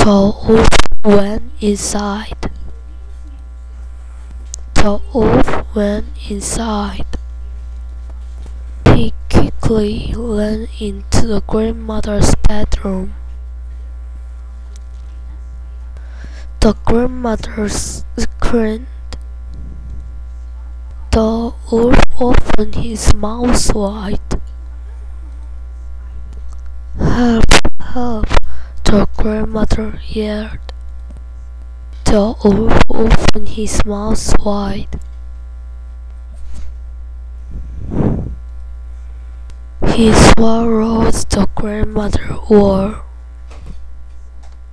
The wolf went inside. The wolf went inside. He quickly ran into the grandmother's bedroom. The grandmother screamed. The wolf opened his mouth wide. "Help! Help!" the grandmother yelled. The wolf opened his mouth wide. He swallowed the grandmother whole.